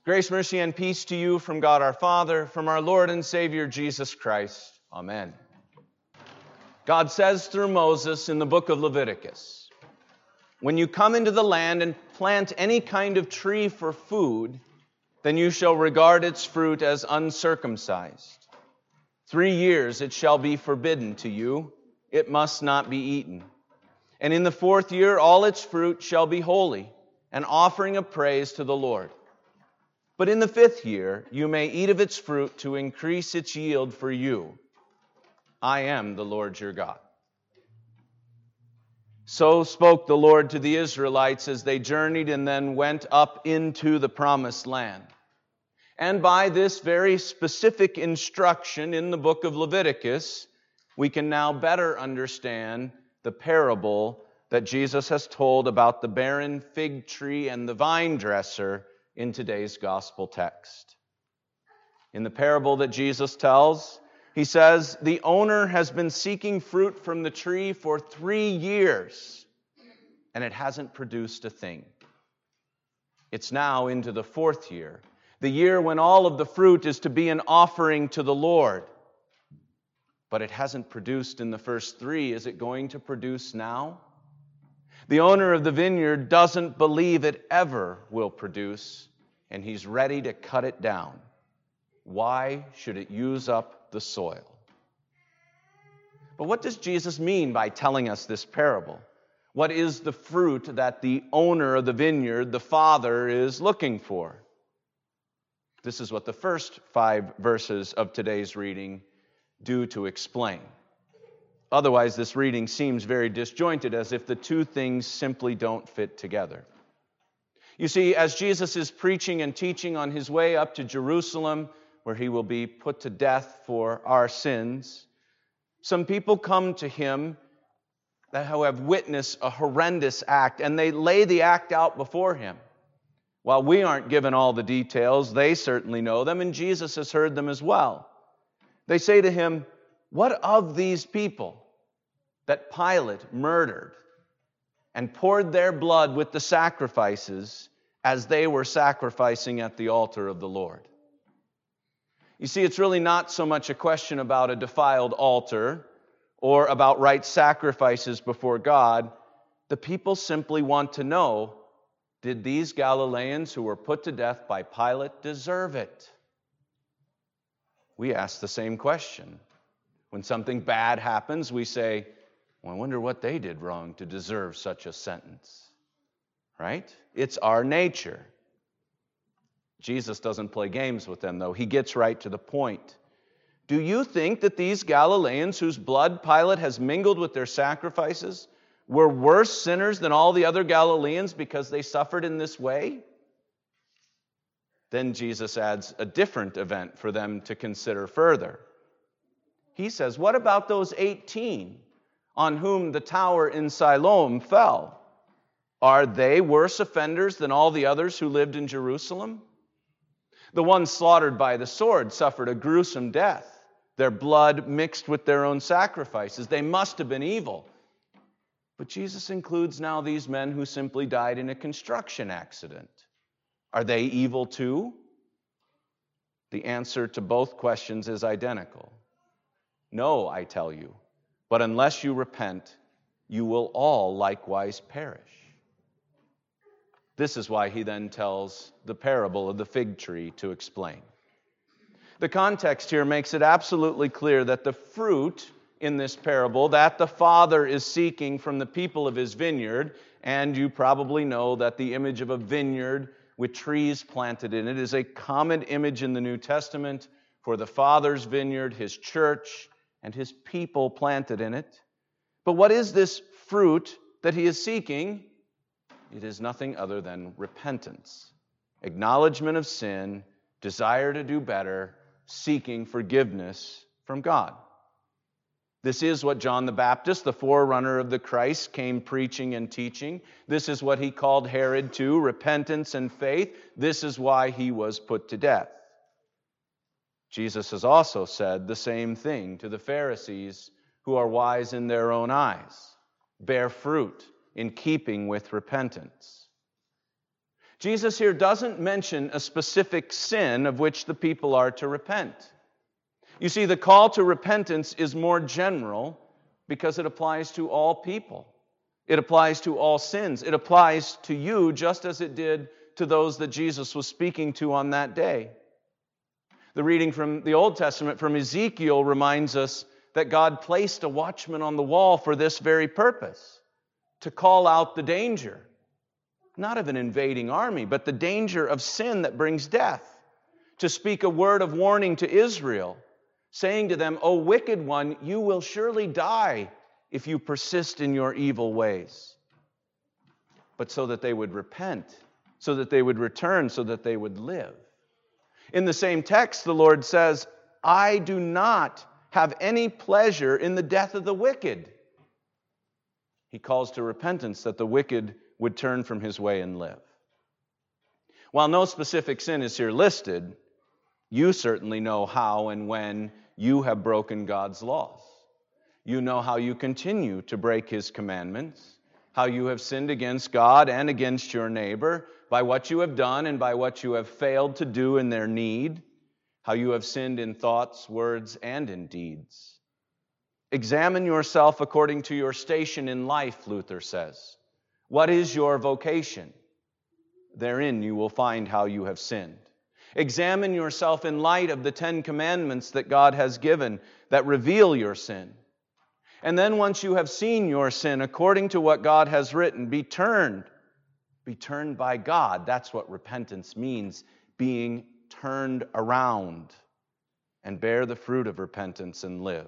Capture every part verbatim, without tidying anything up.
Grace, mercy, and peace to you from God our Father, from our Lord and Savior Jesus Christ. Amen. God says through Moses in the book of Leviticus, "When you come into the land and plant any kind of tree for food, then you shall regard its fruit as uncircumcised. Three years it shall be forbidden to you. It must not be eaten. And in the fourth year all its fruit shall be holy, an offering of praise to the Lord. But in the fifth year you may eat of its fruit to increase its yield for you. I am the Lord your God." So spoke the Lord to the Israelites as they journeyed and then went up into the promised land. And by this very specific instruction in the book of Leviticus, we can now better understand the parable that Jesus has told about the barren fig tree and the vine dresser in today's gospel text. In the parable that Jesus tells, he says, the owner has been seeking fruit from the tree for three years, and it hasn't produced a thing. It's now into the fourth year, the year when all of the fruit is to be an offering to the Lord. But it hasn't produced in the first three. Is it going to produce now? The owner of the vineyard doesn't believe it ever will produce, and he's ready to cut it down. Why should it use up the soil? But what does Jesus mean by telling us this parable? What is the fruit that the owner of the vineyard, the Father, is looking for? This is what the first five verses of today's reading do to explain. Otherwise, this reading seems very disjointed, as if the two things simply don't fit together. You see, as Jesus is preaching and teaching on his way up to Jerusalem, where he will be put to death for our sins, some people come to him that have witnessed a horrendous act, and they lay the act out before him. While we aren't given all the details, they certainly know them, and Jesus has heard them as well. They say to him, "What of these people that Pilate murdered and poured their blood with the sacrifices as they were sacrificing at the altar of the Lord?" You see, it's really not so much a question about a defiled altar or about right sacrifices before God. The people simply want to know, did these Galileans who were put to death by Pilate deserve it? We ask the same question. When something bad happens, we say, well, I wonder what they did wrong to deserve such a sentence. Right? It's our nature. Jesus doesn't play games with them, though. He gets right to the point. Do you think that these Galileans whose blood Pilate has mingled with their sacrifices were worse sinners than all the other Galileans because they suffered in this way? Then Jesus adds a different event for them to consider further. He says, what about those eighteen on whom the tower in Siloam fell? Are they worse offenders than all the others who lived in Jerusalem? The ones slaughtered by the sword suffered a gruesome death. Their blood mixed with their own sacrifices. They must have been evil. But Jesus includes now these men who simply died in a construction accident. Are they evil too? The answer to both questions is identical. No, I tell you, but unless you repent, you will all likewise perish. This is why he then tells the parable of the fig tree to explain. The context here makes it absolutely clear that the fruit in this parable that the Father is seeking from the people of his vineyard, and you probably know that the image of a vineyard with trees planted in it is a common image in the New Testament for the Father's vineyard, his church, and his people planted in it. But what is this fruit that he is seeking? It is nothing other than repentance, acknowledgement of sin, desire to do better, seeking forgiveness from God. This is what John the Baptist, the forerunner of the Christ, came preaching and teaching. This is what he called Herod to, repentance and faith. This is why he was put to death. Jesus has also said the same thing to the Pharisees who are wise in their own eyes. Bear fruit in keeping with repentance. Jesus here doesn't mention a specific sin of which the people are to repent. You see, the call to repentance is more general because it applies to all people. It applies to all sins. It applies to you just as it did to those that Jesus was speaking to on that day. The reading from the Old Testament from Ezekiel reminds us that God placed a watchman on the wall for this very purpose, to call out the danger, not of an invading army, but the danger of sin that brings death, to speak a word of warning to Israel, saying to them, O wicked one, you will surely die if you persist in your evil ways. But so that they would repent, so that they would return, so that they would live. In the same text, the Lord says, I do not have any pleasure in the death of the wicked. He calls to repentance that the wicked would turn from his way and live. While no specific sin is here listed, you certainly know how and when you have broken God's laws. You know how you continue to break His commandments, how you have sinned against God and against your neighbor by what you have done and by what you have failed to do in their need, how you have sinned in thoughts, words, and in deeds. Examine yourself according to your station in life, Luther says. What is your vocation? Therein you will find how you have sinned. Examine yourself in light of the Ten Commandments that God has given that reveal your sin. And then once you have seen your sin according to what God has written, be turned. Be turned by God. That's what repentance means, being turned around, and bear the fruit of repentance and live.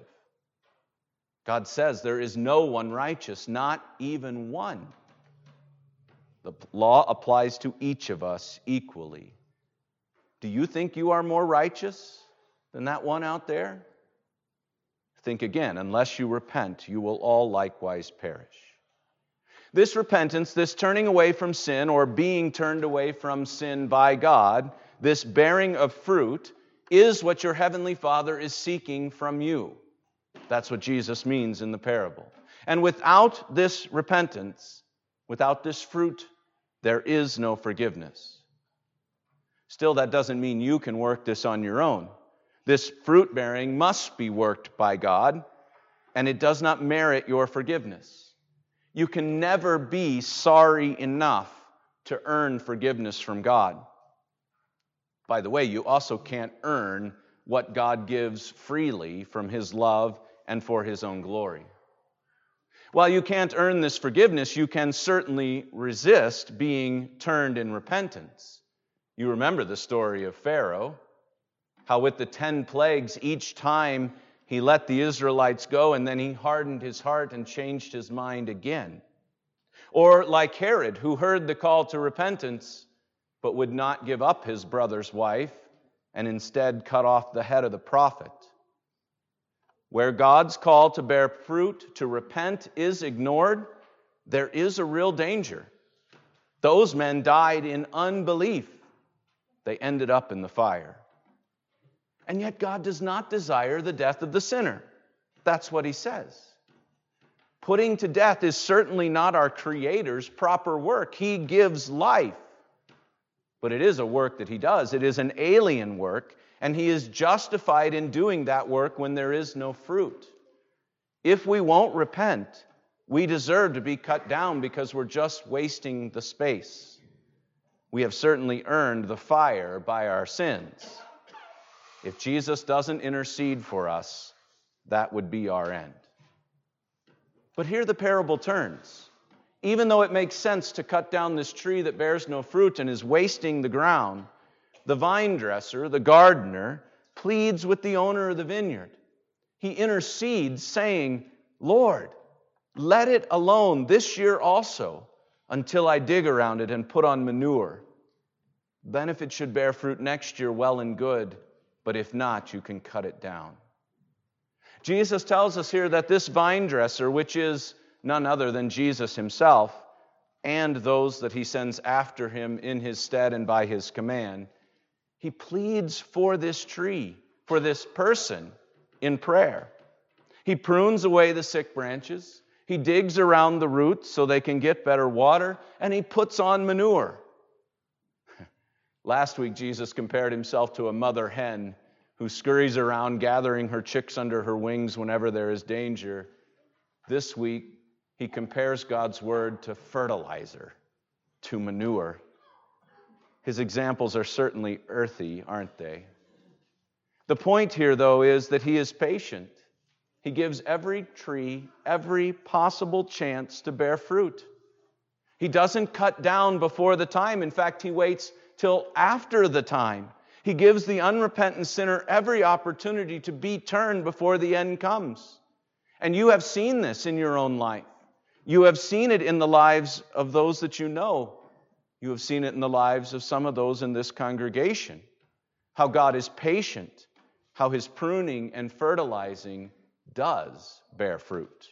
God says there is no one righteous, not even one. The law applies to each of us equally. Do you think you are more righteous than that one out there? Think again. Unless you repent, you will all likewise perish. This repentance, this turning away from sin or being turned away from sin by God, this bearing of fruit, is what your heavenly Father is seeking from you. That's what Jesus means in the parable. And without this repentance, without this fruit, there is no forgiveness. Still, that doesn't mean you can work this on your own. This fruit-bearing must be worked by God, and it does not merit your forgiveness. You can never be sorry enough to earn forgiveness from God. By the way, you also can't earn what God gives freely from His love and for His own glory. While you can't earn this forgiveness, you can certainly resist being turned in repentance. You remember the story of Pharaoh, how with the ten plagues, each time he let the Israelites go, and then he hardened his heart and changed his mind again. Or like Herod, who heard the call to repentance, but would not give up his brother's wife, and instead cut off the head of the prophet. Where God's call to bear fruit, to repent, is ignored, there is a real danger. Those men died in unbelief. They ended up in the fire. And yet God does not desire the death of the sinner. That's what He says. Putting to death is certainly not our Creator's proper work. He gives life. But it is a work that He does. It is an alien work, and He is justified in doing that work when there is no fruit. If we won't repent, we deserve to be cut down because we're just wasting the space. We have certainly earned the fire by our sins. If Jesus doesn't intercede for us, that would be our end. But here the parable turns. Even though it makes sense to cut down this tree that bears no fruit and is wasting the ground, the vine dresser, the gardener, pleads with the owner of the vineyard. He intercedes, saying, Lord, let it alone this year also, until I dig around it and put on manure. Then if it should bear fruit next year, well and good, but if not, you can cut it down. Jesus tells us here that this vine dresser, which is none other than Jesus Himself, and those that He sends after Him in His stead and by His command, He pleads for this tree, for this person, in prayer. He prunes away the sick branches. He digs around the roots so they can get better water, and He puts on manure. Last week, Jesus compared himself to a mother hen who scurries around gathering her chicks under her wings whenever there is danger. This week, he compares God's word to fertilizer, to manure. His examples are certainly earthy, aren't they? The point here, though, is that he is patient. He gives every tree every possible chance to bear fruit. He doesn't cut down before the time. In fact, he waits till after the time. He gives the unrepentant sinner every opportunity to be turned before the end comes. And you have seen this in your own life. You have seen it in the lives of those that you know. You have seen it in the lives of some of those in this congregation. How God is patient. How his pruning and fertilizing does bear fruit.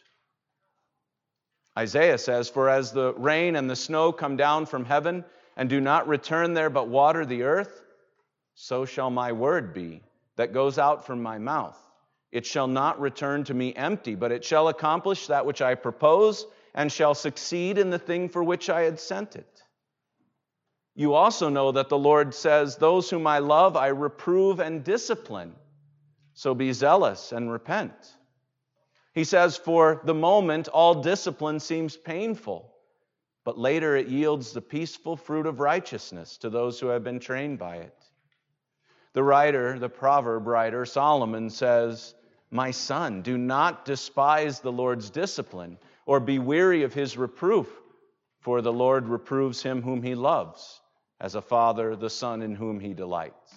Isaiah says, "For as the rain and the snow come down from heaven and do not return there but water the earth, so shall my word be that goes out from my mouth. It shall not return to me empty, but it shall accomplish that which I propose and shall succeed in the thing for which I had sent it." You also know that the Lord says, "Those whom I love I reprove and discipline. So be zealous and repent." He says, for the moment, all discipline seems painful, but later it yields the peaceful fruit of righteousness to those who have been trained by it. The writer, the proverb writer, Solomon says, "My son, do not despise the Lord's discipline, or be weary of his reproof, for the Lord reproves him whom he loves, as a father the son in whom he delights."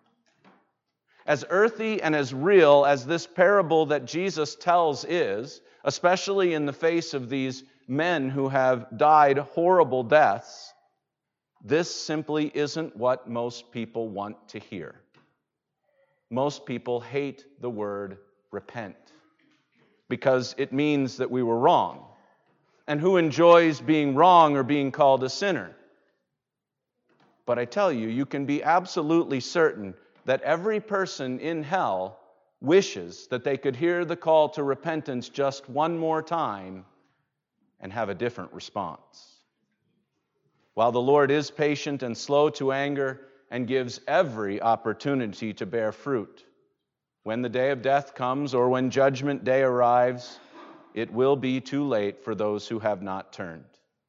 As earthy and as real as this parable that Jesus tells is, especially in the face of these men who have died horrible deaths, this simply isn't what most people want to hear. Most people hate the word repent because it means that we were wrong. And who enjoys being wrong or being called a sinner? But I tell you, you can be absolutely certain that every person in hell wishes that they could hear the call to repentance just one more time and have a different response. While the Lord is patient and slow to anger and gives every opportunity to bear fruit, when the day of death comes or when judgment day arrives, it will be too late for those who have not turned.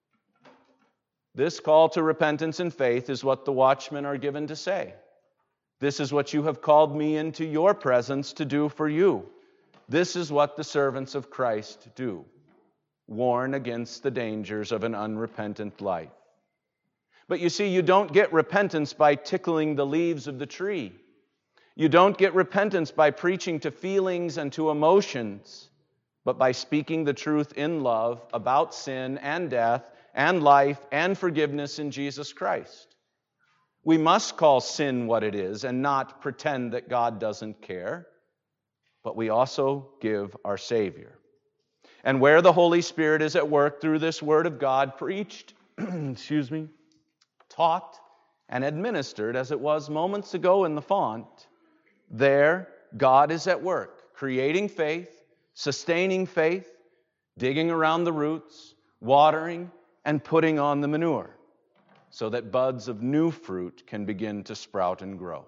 This call to repentance and faith is what the watchmen are given to say. This is what you have called me into your presence to do for you. This is what the servants of Christ do. Warn against the dangers of an unrepentant life. But you see, you don't get repentance by tickling the leaves of the tree. You don't get repentance by preaching to feelings and to emotions, but by speaking the truth in love about sin and death and life and forgiveness in Jesus Christ. We must call sin what it is and not pretend that God doesn't care, but we also give our Savior. And where the Holy Spirit is at work through this Word of God preached, excuse me, taught and administered as it was moments ago in the font, there God is at work, creating faith, sustaining faith, digging around the roots, watering, and putting on the manure, so that buds of new fruit can begin to sprout and grow.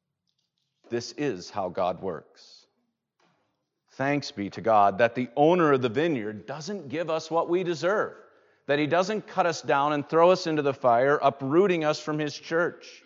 This is how God works. Thanks be to God that the owner of the vineyard doesn't give us what we deserve, that he doesn't cut us down and throw us into the fire, uprooting us from his church.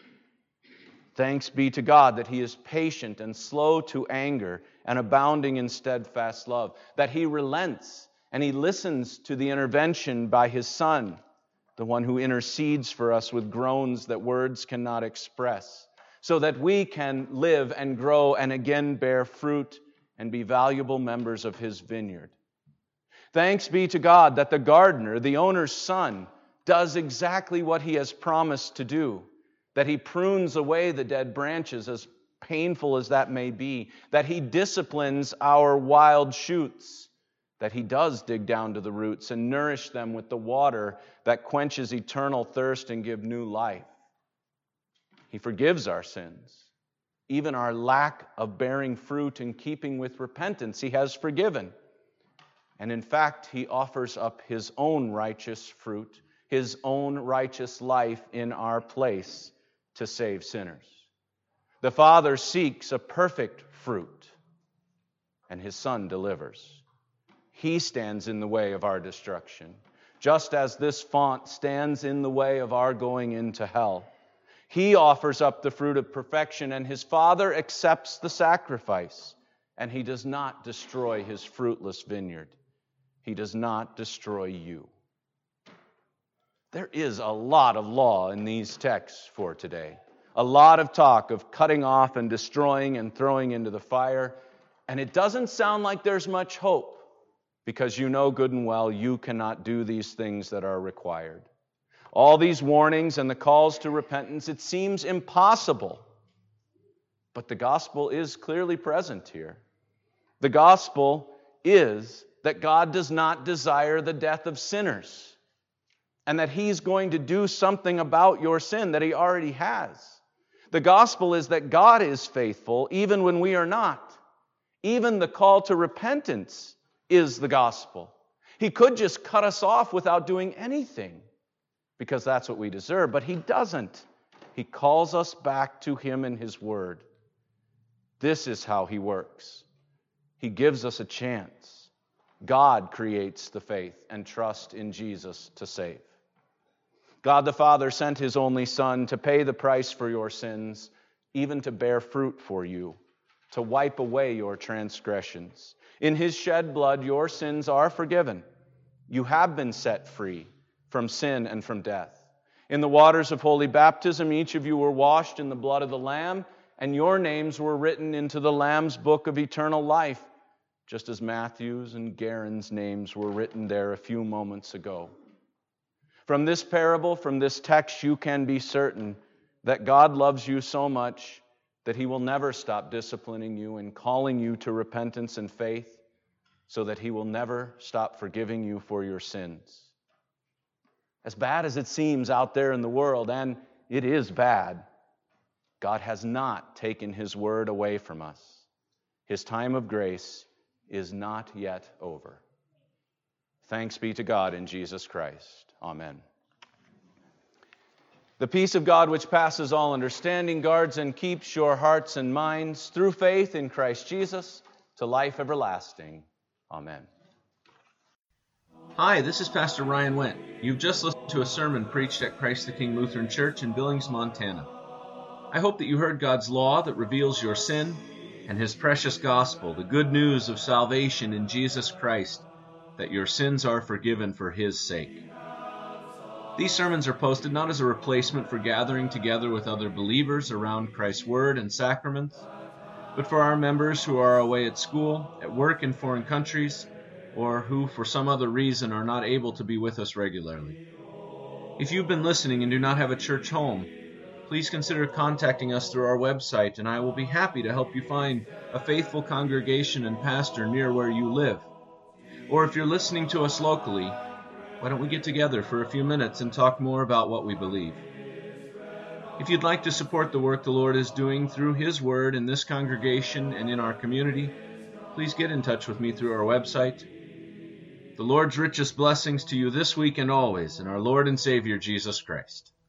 Thanks be to God that he is patient and slow to anger and abounding in steadfast love, that he relents and he listens to the intervention by his Son, the one who intercedes for us with groans that words cannot express, so that we can live and grow and again bear fruit and be valuable members of his vineyard. Thanks be to God that the gardener, the owner's son, does exactly what he has promised to do, that he prunes away the dead branches, as painful as that may be, that he disciplines our wild shoots, that he does dig down to the roots and nourish them with the water that quenches eternal thirst and give new life. He forgives our sins, even our lack of bearing fruit in keeping with repentance. He has forgiven. And in fact, he offers up his own righteous fruit, his own righteous life in our place, to save sinners. The Father seeks a perfect fruit, and His Son delivers. He stands in the way of our destruction, just as this font stands in the way of our going into hell. He offers up the fruit of perfection, and His Father accepts the sacrifice, and He does not destroy His fruitless vineyard. He does not destroy you. There is a lot of law in these texts for today. A lot of talk of cutting off and destroying and throwing into the fire. And it doesn't sound like there's much hope, because you know good and well you cannot do these things that are required. All these warnings and the calls to repentance, it seems impossible. But the gospel is clearly present here. The gospel is that God does not desire the death of sinners, and that He's going to do something about your sin that He already has. The gospel is that God is faithful even when we are not. Even the call to repentance is the gospel. He could just cut us off without doing anything, because that's what we deserve, but He doesn't. He calls us back to Him and His Word. This is how He works. He gives us a chance. God creates the faith and trust in Jesus to save. God the Father sent His only Son to pay the price for your sins, even to bear fruit for you, to wipe away your transgressions. In His shed blood, your sins are forgiven. You have been set free from sin and from death. In the waters of holy baptism, each of you were washed in the blood of the Lamb, and your names were written into the Lamb's book of eternal life, just as Matthew's and Garen's names were written there a few moments ago. From this parable, from this text, you can be certain that God loves you so much that He will never stop disciplining you and calling you to repentance and faith, so that He will never stop forgiving you for your sins. As bad as it seems out there in the world, and it is bad, God has not taken His word away from us. His time of grace is not yet over. Thanks be to God in Jesus Christ. Amen. The peace of God, which passes all understanding, guards and keeps your hearts and minds through faith in Christ Jesus to life everlasting. Amen. Hi, this is Pastor Ryan Wendt. You've just listened to a sermon preached at Christ the King Lutheran Church in Billings, Montana. I hope that you heard God's law that reveals your sin and His precious gospel, the good news of salvation in Jesus Christ, that your sins are forgiven for His sake. These sermons are posted not as a replacement for gathering together with other believers around Christ's Word and sacraments, but for our members who are away at school, at work in foreign countries, or who for some other reason are not able to be with us regularly. If you've been listening and do not have a church home, please consider contacting us through our website, and I will be happy to help you find a faithful congregation and pastor near where you live. Or if you're listening to us locally, why don't we get together for a few minutes and talk more about what we believe? If you'd like to support the work the Lord is doing through His Word in this congregation and in our community, please get in touch with me through our website. The Lord's richest blessings to you this week and always in our Lord and Savior Jesus Christ.